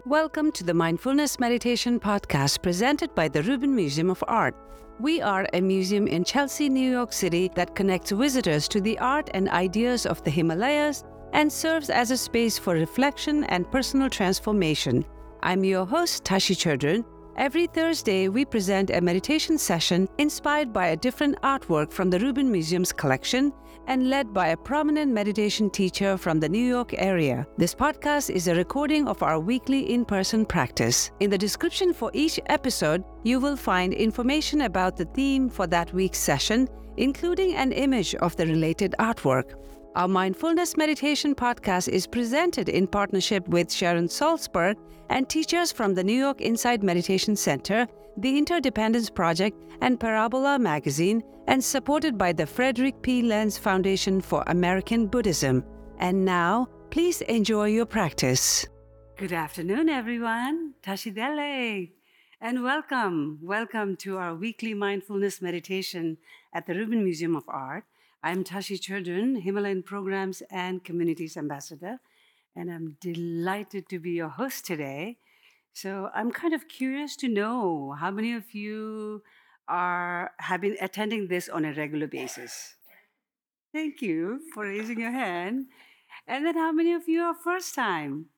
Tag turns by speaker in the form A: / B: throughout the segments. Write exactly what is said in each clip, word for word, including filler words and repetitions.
A: Welcome to the Mindfulness Meditation Podcast presented by the Rubin Museum of Art. We are a museum in Chelsea, New York City that connects visitors to the art and ideas of the Himalayas and serves as a space for reflection and personal transformation. I'm your host, Tashi Chudran. Every Thursday, we present a meditation session inspired by a different artwork from the Rubin Museum's collection and led by a prominent meditation teacher from the New York area. This podcast is a recording of our weekly in-person practice. In the description for each episode, you will find information about the theme for that week's session, including an image of the related artwork. Our Mindfulness Meditation Podcast is presented in partnership with Sharon Salzberg and teachers from the New York Insight Meditation Center, the Interdependence Project, and Parabola Magazine, and supported by the Frederick P. Lenz Foundation for American Buddhism. And now, please enjoy your practice. Good afternoon, everyone. Tashi Dele. And welcome. Welcome to our weekly mindfulness meditation at the Rubin Museum of Art. I'm Tashi Chudran, Himalayan Programs and Communities Ambassador, and I'm delighted to be your host today. So I'm kind of curious to know how many of you are have been attending this on a regular basis. Thank you for raising your hand. And then how many of you are first time?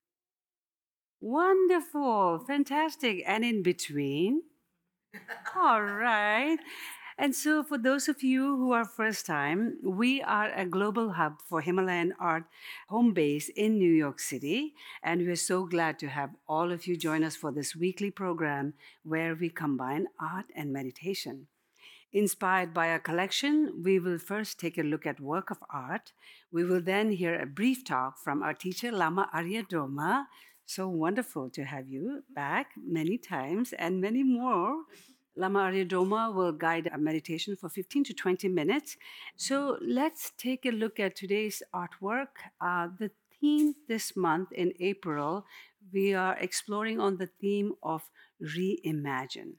A: Wonderful, fantastic. And in between? All right. And so for those of you who are first time, we are a global hub for Himalayan art, home base in New York City. And we're so glad to have all of you join us for this weekly program where we combine art and meditation. Inspired by our collection, we will first take a look at work of art. We will then hear a brief talk from our teacher, Lama Arya Droma. So wonderful to have you back many times and many more. Lama Arya Droma will guide a meditation for fifteen to twenty minutes. So let's take a look at today's artwork. Uh, the theme this month in April, we are exploring on the theme of reimagine.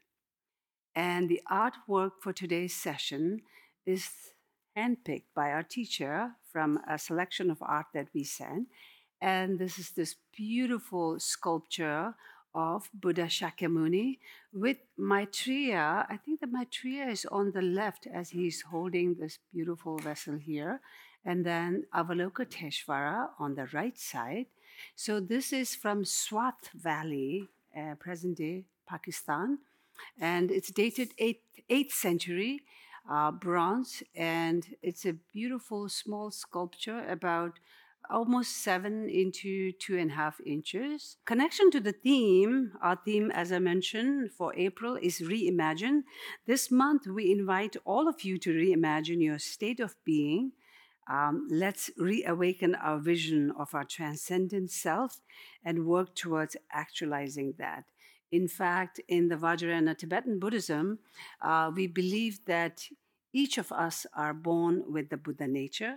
A: And the artwork for today's session is handpicked by our teacher from a selection of art that we sent. And this is this beautiful sculpture of Buddha Shakyamuni with Maitreya. I think the Maitreya is on the left as he's holding this beautiful vessel here. And then Avalokiteshvara on the right side. So this is from Swat Valley, uh, present-day Pakistan. And it's dated eighth, eighth century, uh, bronze. And it's a beautiful small sculpture about almost seven into two and a half inches. Connection to the theme, our theme, as I mentioned, for April is reimagine. This month, we invite all of you to reimagine your state of being. Um, let's reawaken our vision of our transcendent self and work towards actualizing that. In fact, in the Vajrayana Tibetan Buddhism, uh, we believe that each of us are born with the Buddha nature.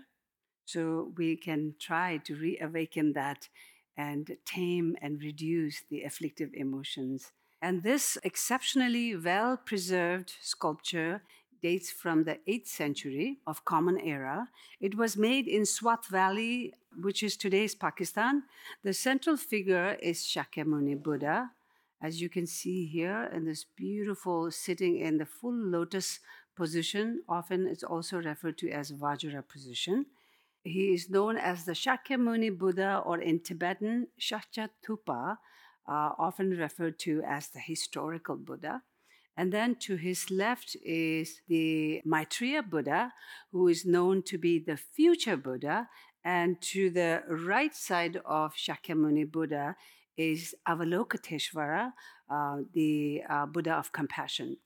A: So we can try to reawaken that and tame and reduce the afflictive emotions. And this exceptionally well-preserved sculpture dates from the eighth century of Common Era. It was made in Swat Valley, which is today's Pakistan. The central figure is Shakyamuni Buddha, as you can see here, in this beautiful sitting in the full lotus position. Often it's also referred to as Vajra position. He is known as the Shakyamuni Buddha, or in Tibetan, Shakyatupa, uh, often referred to as the historical Buddha. And then to his left is the Maitreya Buddha, who is known to be the future Buddha. And to the right side of Shakyamuni Buddha is Avalokiteshvara, uh, the uh, Buddha of compassion.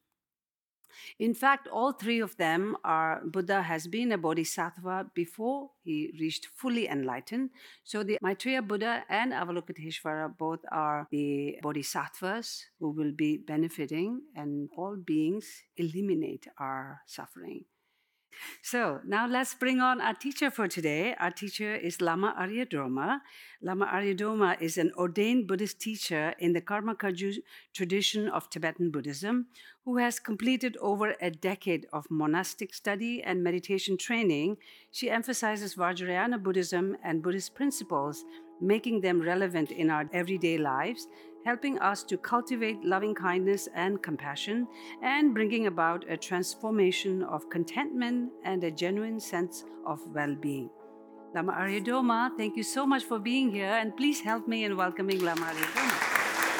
A: In fact, all three of them are, Buddha has been a bodhisattva before he reached fully enlightened. So the Maitreya Buddha and Avalokiteshvara both are the bodhisattvas who will be benefiting, and all beings eliminate our suffering. So now let's bring on our teacher for today. Our teacher is Lama Arya Droma. Lama Arya Droma is an ordained Buddhist teacher in the Karma Kagyu tradition of Tibetan Buddhism, who has completed over a decade of monastic study and meditation training. She emphasizes Vajrayana Buddhism and Buddhist principles, making them relevant in our everyday lives, helping us to cultivate loving kindness and compassion, and bringing about a transformation of contentment and a genuine sense of well being. Lama Arya Doma, thank you so much for being here, and please help me in welcoming Lama Arya Doma.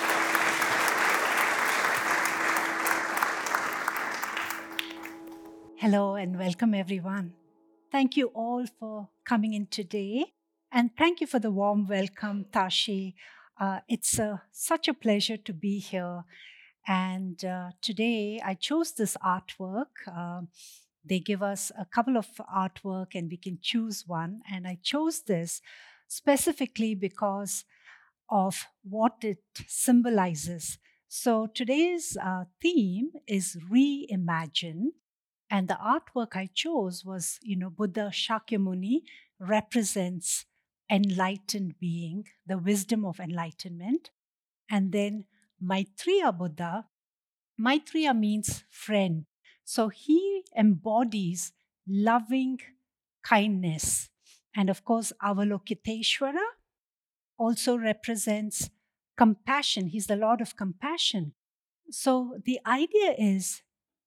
B: Hello and welcome, everyone. Thank you all for coming in today. And thank you for the warm welcome, Tashi. Uh, it's uh, such a pleasure to be here. And uh, today I chose this artwork. Uh, they give us a couple of artwork and we can choose one. And I chose this specifically because of what it symbolizes. So today's uh, theme is reimagine. And the artwork I chose was, you know, Buddha Shakyamuni represents enlightened being, the wisdom of enlightenment. And then Maitreya Buddha, Maitreya means friend. So he embodies loving kindness. And of course, Avalokiteshvara also represents compassion. He's the Lord of compassion. So the idea is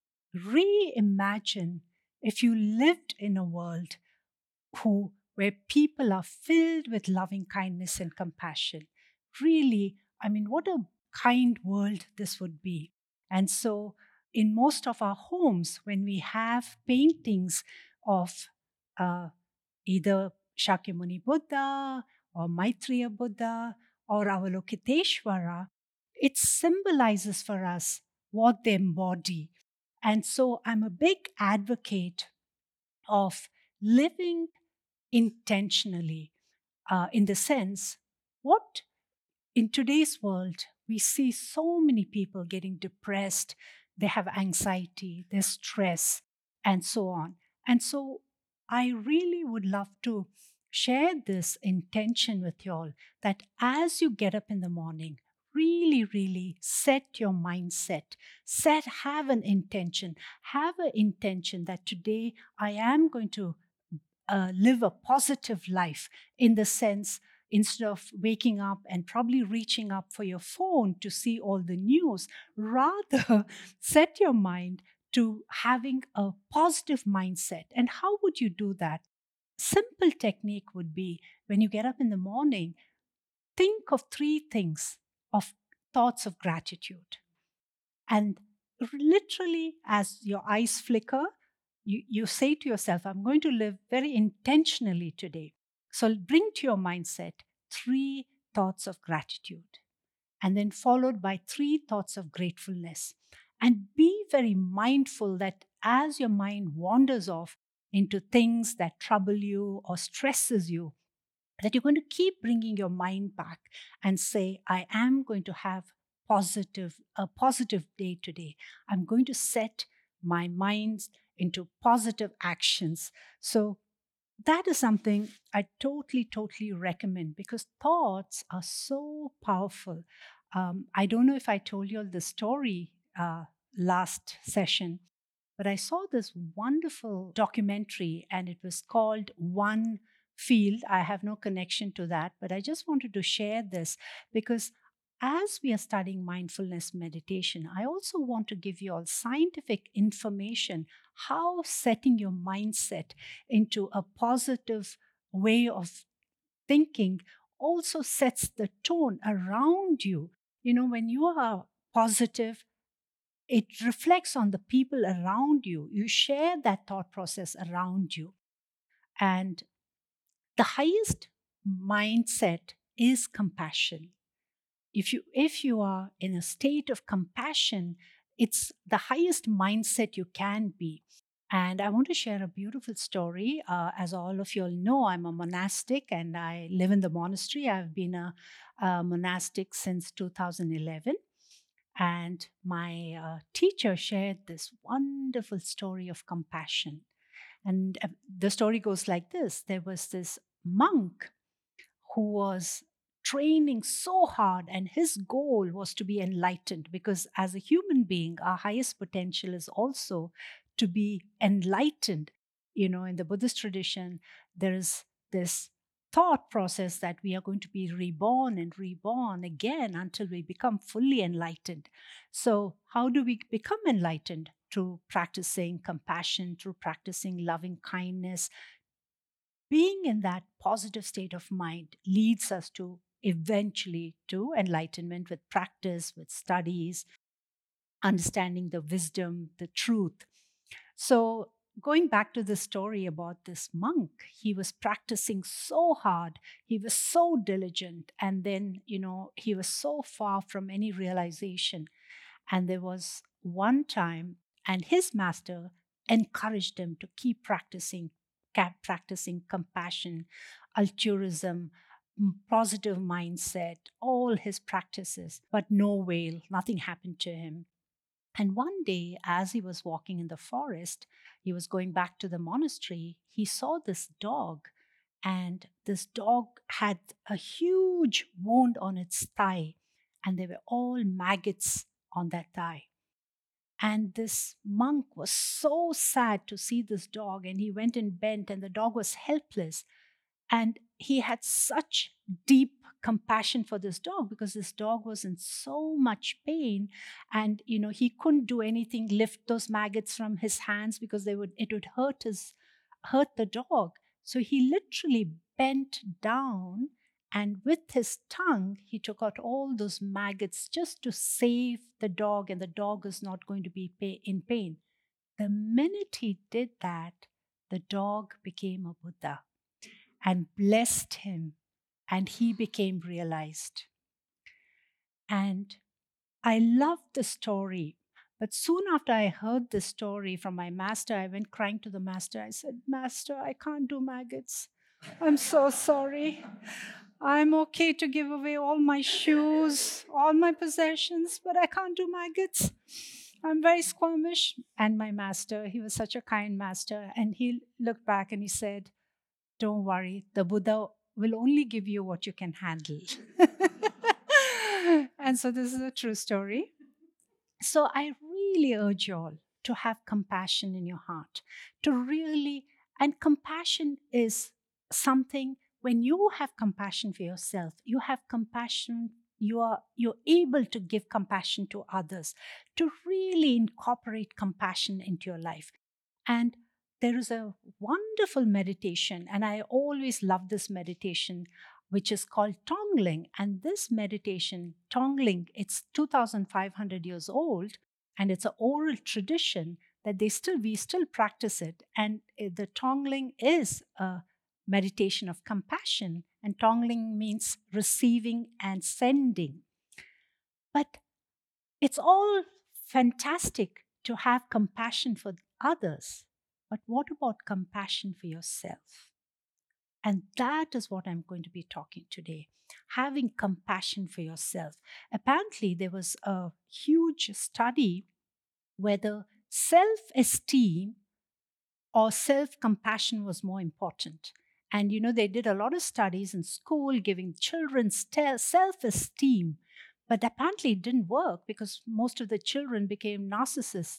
B: reimagine if you lived in a world who where people are filled with loving kindness and compassion. Really, I mean, what a kind world this would be. And so in most of our homes, when we have paintings of uh, either Shakyamuni Buddha or Maitreya Buddha or Avalokiteshvara, it symbolizes for us what they embody. And so I'm a big advocate of living intentionally, uh, in the sense, what in today's world, we see so many people getting depressed, they have anxiety, there's stress, and so on. And so I really would love to share this intention with you all that as you get up in the morning, really, really set your mindset, set, have an intention, have an intention that today I am going to uh, live a positive life in the sense instead of waking up and probably reaching up for your phone to see all the news, rather set your mind to having a positive mindset. And how would you do that? Simple technique would be when you get up in the morning, think of three things of thoughts of gratitude. And literally, as your eyes flicker, you, you say to yourself, I'm going to live very intentionally today. So bring to your mindset three thoughts of gratitude, and then followed by three thoughts of gratefulness. And be very mindful that as your mind wanders off into things that trouble you or stresses you, that you're going to keep bringing your mind back and say, I am going to have positive a positive day today. I'm going to set my mind into positive actions. So that is something I totally, totally recommend because thoughts are so powerful. Um, I don't know if I told you all the story uh, last session, but I saw this wonderful documentary and it was called One Field. I have no connection to that, but I just wanted to share this because as we are studying mindfulness meditation, I also want to give you all scientific information how setting your mindset into a positive way of thinking also sets the tone around you. You know, when you are positive, it reflects on the people around you. You share that thought process around you. And the highest mindset is compassion. If you if you are in a state of compassion, it's the highest mindset you can be. And I want to share a beautiful story. Uh, as all of you all know, I'm a monastic and I live in the monastery. I've been a, a monastic since two thousand eleven. And my uh, teacher shared this wonderful story of compassion. And the story goes like this: there was this monk who was training so hard, and his goal was to be enlightened, because as a human being, our highest potential is also to be enlightened. You know, in the Buddhist tradition, there is this thought process that we are going to be reborn and reborn again until we become fully enlightened. So, how do we become enlightened? Through practicing compassion, through practicing loving kindness. Being in that positive state of mind leads us to eventually to enlightenment with practice, with studies, understanding the wisdom, the truth. So, going back to the story about this monk, he was practicing so hard, he was so diligent, and then, you know, he was so far from any realization. And there was one time, and his master encouraged him to keep practicing, kept practicing compassion, altruism, m- positive mindset, all his practices, but no avail, nothing happened to him. And one day, as he was walking in the forest, he was going back to the monastery, he saw this dog. And this dog had a huge wound on its thigh, and there were all maggots on that thigh. And this monk was so sad to see this dog, and he went and bent, and the dog was helpless. And he had such deep compassion for this dog, because this dog was in so much pain, and you know he couldn't do anything, lift those maggots from his hands, because they would it would hurt his hurt the dog. So he literally bent down, and with his tongue he took out all those maggots just to save the dog, and the dog is not going to be pa- in pain. The minute he did that, the dog became a Buddha and blessed him, and he became realized. And I loved the story. But soon after I heard the story from my master, I went crying to the master. I said, Master, I can't do maggots. I'm so sorry. I'm okay to give away all my shoes, all my possessions, but I can't do maggots. I'm very squeamish. And my master, he was such a kind master, and he looked back and he said, Don't worry, the Buddha will only give you what you can handle. And so this is a true story. So I really urge you all to have compassion in your heart, to really, and compassion is something, when you have compassion for yourself, you have compassion, you are you're able to give compassion to others, to really incorporate compassion into your life. And there is a wonderful meditation, and I always love this meditation, which is called Tongling. And this meditation, Tongling, it's two thousand five hundred years old, and it's an oral tradition that they still we still practice it. And uh, the Tongling is a meditation of compassion, and Tongling means receiving and sending. But it's all fantastic to have compassion for others. But what about compassion for yourself? And that is what I'm going to be talking today. Having compassion for yourself. Apparently, there was a huge study whether self esteem or self compassion was more important. And you know, they did a lot of studies in school giving children self esteem, but apparently it didn't work because most of the children became narcissists.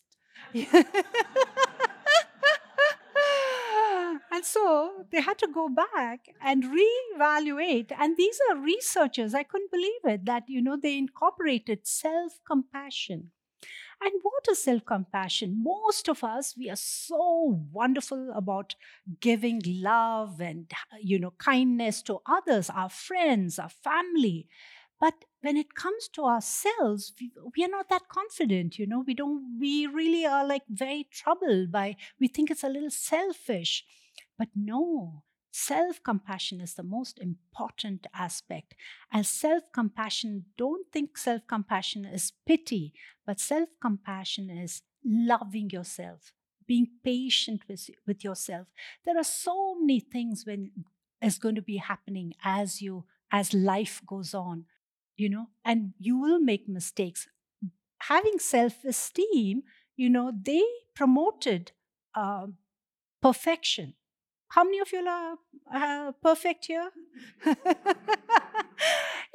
B: And so they had to go back and reevaluate. And these are researchers, I couldn't believe it, that, you know, they incorporated self compassion. And what is self compassion? Most of us, we are so wonderful about giving love and, you know, kindness to others, our friends, our family. But when it comes to ourselves, we, we are not that confident, you know, we don't, we really are like very troubled by, we think it's a little selfish. But no, self compassion is the most important aspect. And self compassion, don't think self compassion is pity, but self compassion is loving yourself, being patient with, with yourself. There are so many things when is going to be happening as you as life goes on, you know, and you will make mistakes. Having self esteem, you know, they promoted uh, perfection. How many of you are uh, perfect here?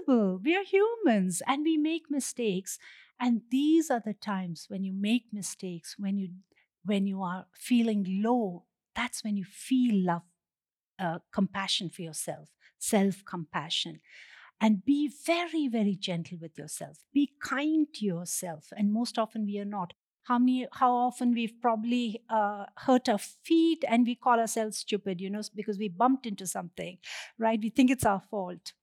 B: possible. We are humans and we make mistakes. And these are the times when you make mistakes, when you when you are feeling low, that's when you feel love, uh, compassion for yourself, self compassion. And be very, very gentle with yourself. Be kind to yourself. And most often we are not. How many, how often we've probably uh, hurt our feet and we call ourselves stupid, you know, because we bumped into something, right? We think it's our fault.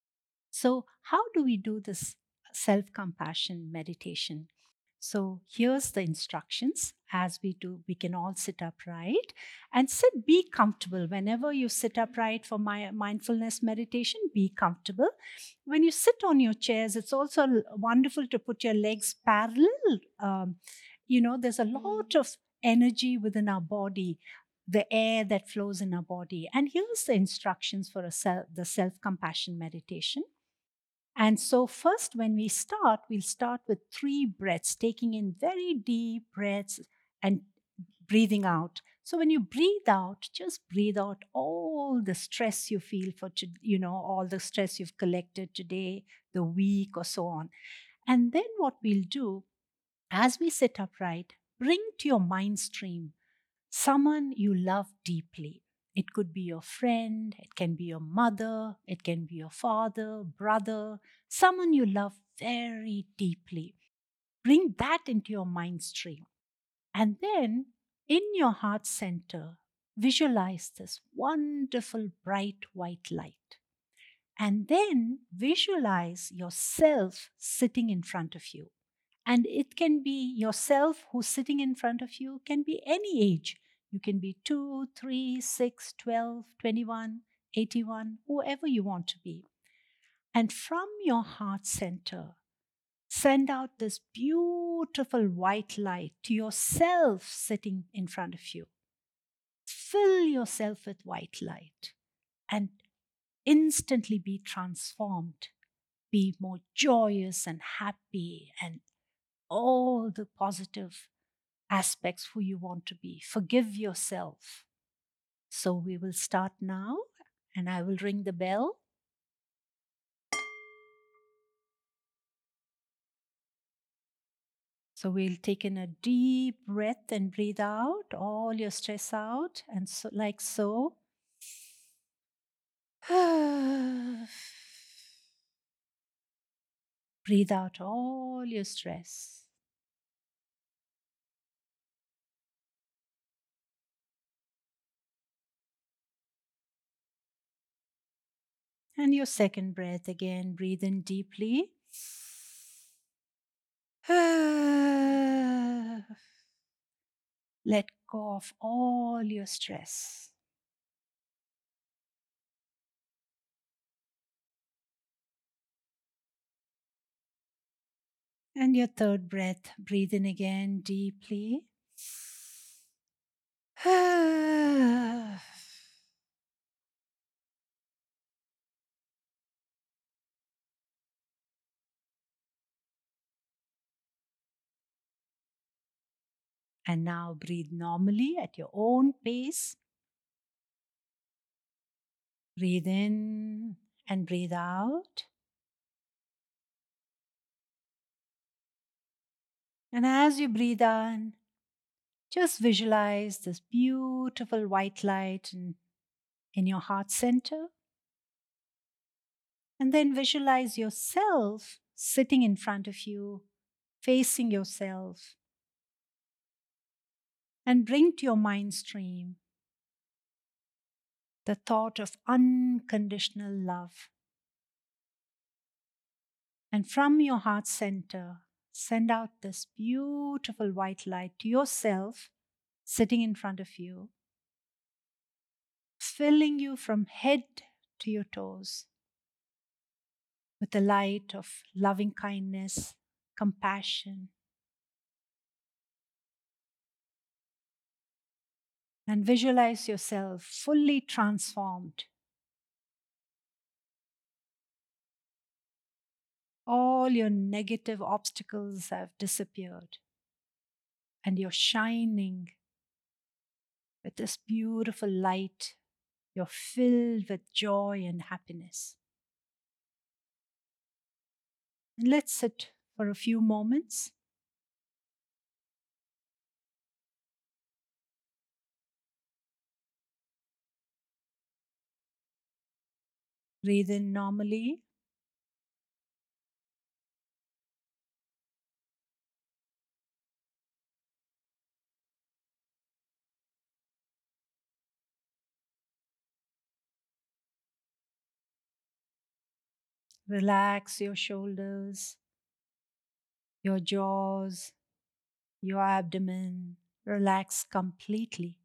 B: So, how do we do this self compassion meditation? So, here's the instructions. As we do, we can all sit upright and sit, be comfortable. Whenever you sit upright for my mindfulness meditation, be comfortable. When you sit on your chairs, it's also l- wonderful to put your legs parallel. Um, you know, there's a lot of energy within our body, the air that flows in our body. And here's the instructions for a self, the self compassion meditation. And so, first, when we start, we'll start with three breaths, taking in very deep breaths and breathing out. So, when you breathe out, just breathe out all the stress you feel for, to, you know, all the stress you've collected today, the week, or so on. And then, what we'll do as we sit upright, bring to your mind stream someone you love deeply. It could be your friend, it can be your mother, it can be your father, brother, someone you love very deeply. Bring that into your mind stream. And then in your heart center, visualize this wonderful bright white light. And then visualize yourself sitting in front of you. And it can be yourself who's sitting in front of you, can be any age. You can be two, three, six, twelve, twenty-one, eighty-one, whoever you want to be. And from your heart center, send out this beautiful white light to yourself sitting in front of you. Fill yourself with white light and instantly be transformed. Be more joyous and happy and all the positive aspects who you want to be. Forgive yourself. So we will start now, and I will ring the bell. So we'll take in a deep breath and breathe out all your stress out, and so like so. Breathe out all your stress. And your second breath again, breathe in deeply. Let go of all your stress. And your third breath, breathe in again deeply. And now breathe normally at your own pace. Breathe in and breathe out. And as you breathe in, just visualize this beautiful white light in, in your heart center. And then visualize yourself sitting in front of you, facing yourself. And bring to your mind stream the thought of unconditional love. And from your heart center, send out this beautiful white light to yourself sitting in front of you, filling you from head to your toes with the light of loving kindness, compassion. And visualize yourself fully transformed. All your negative obstacles have disappeared, and you're shining with this beautiful light. You're filled with joy and happiness. And let's sit for a few moments. Breathe in normally. Relax your shoulders, your jaws, your abdomen. Relax completely.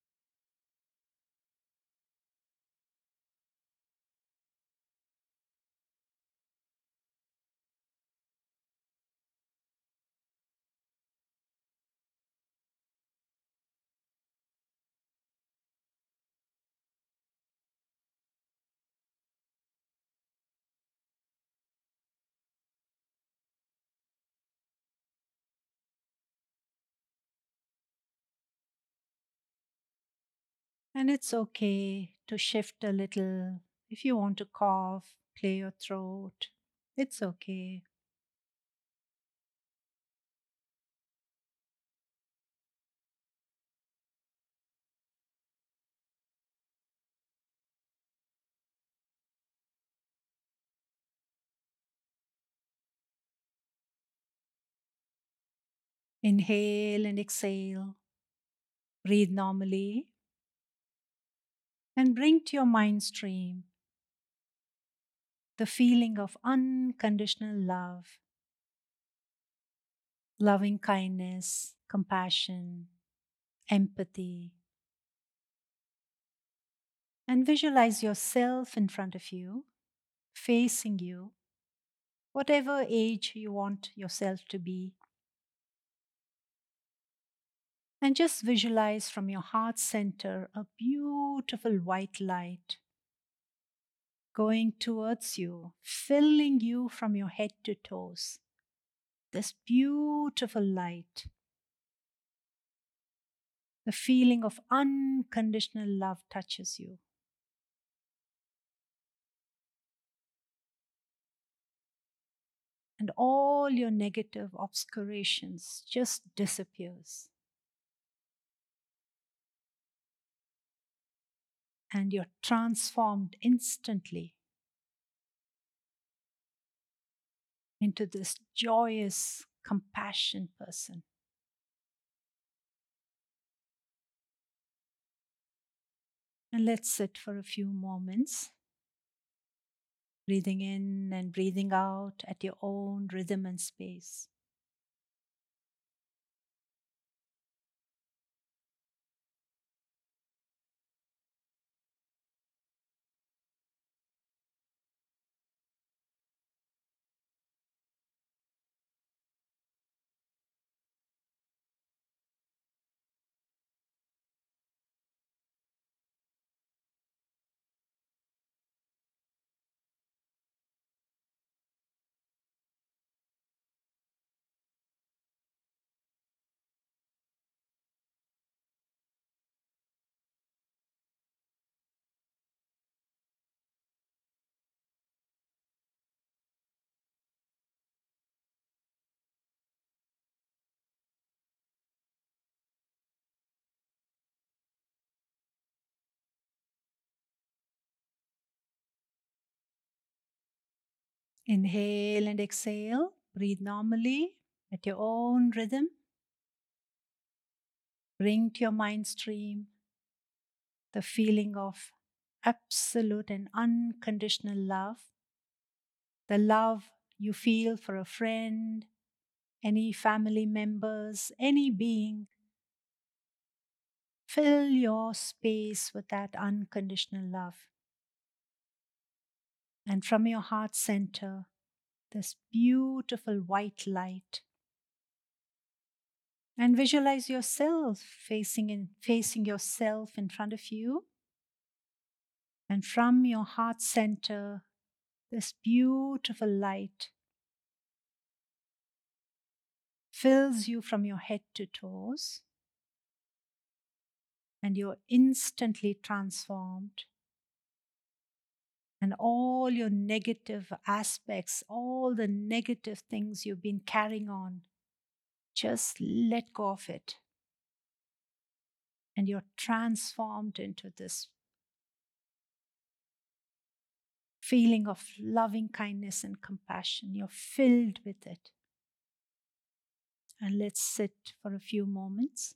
B: And it's okay to shift a little. If you want to cough, clear your throat, it's okay. Inhale and exhale. Breathe normally and bring to your mind stream the feeling of unconditional love, loving kindness, compassion, empathy, and visualize yourself in front of you, facing you, whatever age you want yourself to be. And just visualize from your heart center a beautiful white light going towards you, filling you from your head to toes. This beautiful light, the feeling of unconditional love touches you. And all your negative obscurations just disappears. And you're transformed instantly into this joyous, compassion person. And let's sit for a few moments, breathing in and breathing out at your own rhythm and space. Inhale and exhale. Breathe normally at your own rhythm. Bring to your mind stream the feeling of absolute and unconditional love, the love you feel for a friend, any family members, any being. Fill your space with that unconditional love. And from your heart center, this beautiful white light. And visualize yourself facing in, facing yourself in front of you. And from your heart center, this beautiful light fills you from your head to toes. And you're instantly transformed And all your negative aspects, all the negative things you've been carrying on, just let go of it. And you're transformed into this feeling of loving kindness and compassion. You're filled with it. And let's sit for a few moments.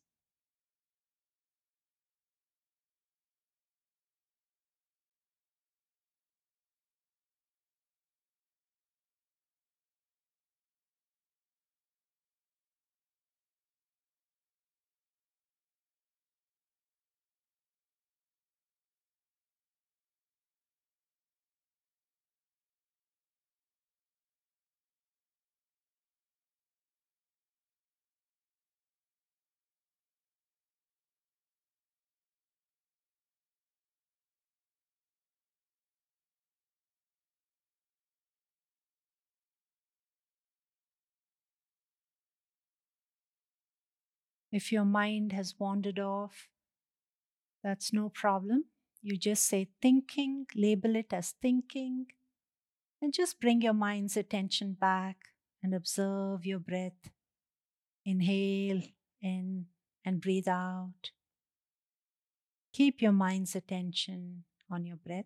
B: If your mind has wandered off, that's no problem. You just say thinking, label it as thinking, and just bring your mind's attention back and observe your breath. Inhale in and breathe out. Keep your mind's attention on your breath.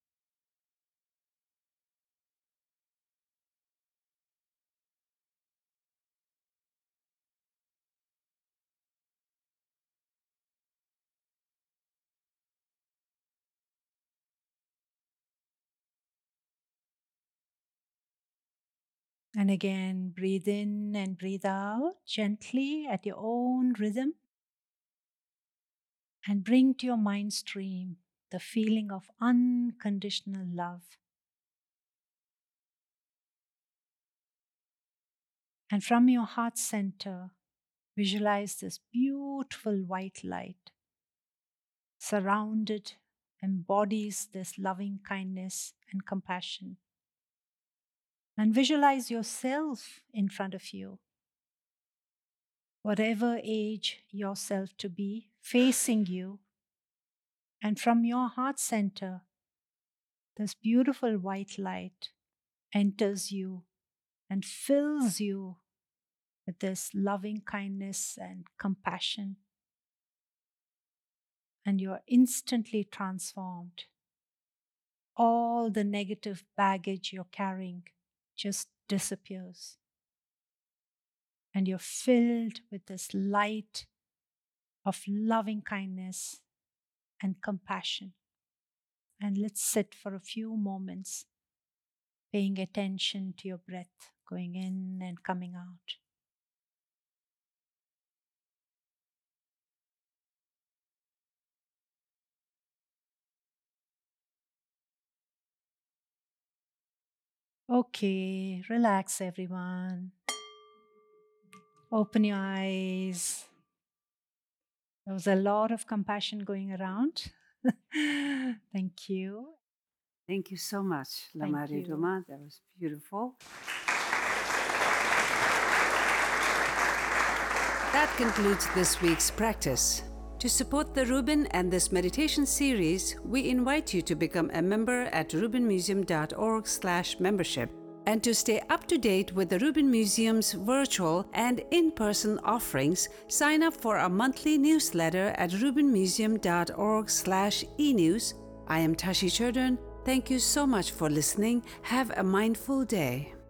B: And again, breathe in and breathe out gently at your own rhythm. And bring to your mind stream the feeling of unconditional love. And from your heart center, visualize this beautiful white light. Surrounded, embodies this loving kindness and compassion. And visualize yourself in front of you, whatever age yourself to be, facing you. And from your heart center, this beautiful white light enters you and fills you with this loving kindness and compassion. And you're instantly transformed. All the negative baggage you're carrying just disappears. And you're filled with this light of loving kindness and compassion. And let's sit for a few moments, paying attention to your breath going in and coming out. Okay, relax everyone. Open your eyes. There was a lot of compassion going around. Thank you.
A: Thank you so much,
B: Thank
A: Lamari
B: you.
A: Ruma. That was beautiful. That concludes this week's practice. To support the Reuben and this meditation series, we invite you to become a member at reubenmuseum.org slash membership. And to stay up to date with the Reuben Museum's virtual and in-person offerings, sign up for our monthly newsletter at reubenmuseum.org slash e-news. I am Tashi Cherdern. Thank you so much for listening. Have a mindful day.